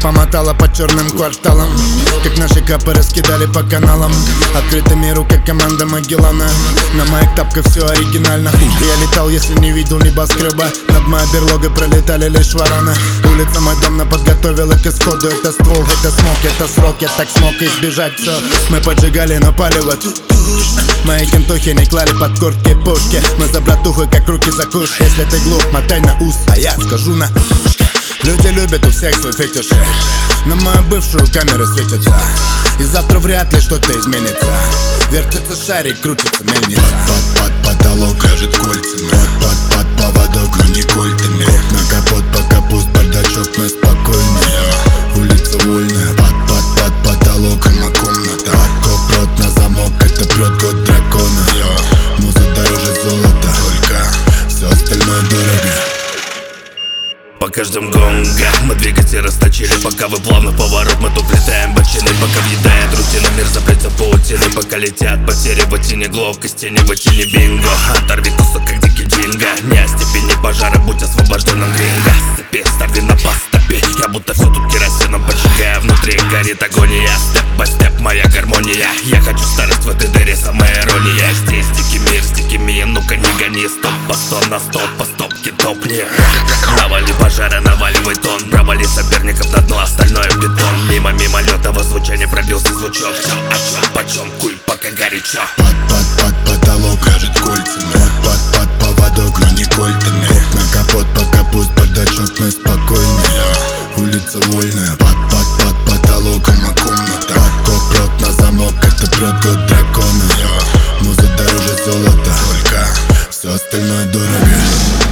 Помотала по черным кварталам, как наши капы раскидали по каналам. Открытый миру, как команда Магеллана. На моих тапках все оригинально. Я летал, если не видел небоскреба. Над моей берлогой пролетали лишь вороны. Улица мой дом подготовила к исходу. Это ствол, это смог, это срок. Я так смог избежать все. Мы поджигали, но палево. Мои кентухи не клали под куртки пушки. Мы за братухой, как руки за куш. Если ты глуп, мотай на ус, а я скажу на ушко. Люди любят у всех свой фетиш. На мою бывшую камеры светятся. И завтра вряд ли что-то изменится. Вертится шарик, крутится мельница. Под потолок ляжет кольцами. Под поводок, но не кольтами. На капот пока пуст бардачок, мы спокойные. Улица вольная. Под потолоком, а комната. Коп рот на замок, это прет год дракона. Муза дороже золота, только все остальное дорого. По каждым гонга мы двигатель расточили. Пока вы плавно поворот, мы тут летаем бочины. Пока въедает рутина, мир запрется паутины. Пока летят потери в тени, гловкости не в тени бинго. Оторви кусок, как дикий динго. Не о степени пожара, будь освобожденным гринго. Сцепи, старви на поступи. Я будто все тут керосином поджигаю. Внутри горит агония. Степ по степ, моя гармония. Я хочу старость в этой дыре, самая ирония. Здесь дикий мир, с дикими, ну-ка не гони. Стоп, по сто на стоп, по стопке топни. Навали пожара, наваливай тон. Провали соперников на дно, остальное бетон. Мимо мимолетного звучания пробился звучок. Все о чем, почем, куй, пока горячо. Под потолок ляжет кольцами. Под поводок, но не кольтами. На капот пока пуст бардачок, мы спокойные. Улица вольная. Под потолоком, а комната. Коп рот на замок, это прет год дракона. Муза дороже золота, только все остальное дорого.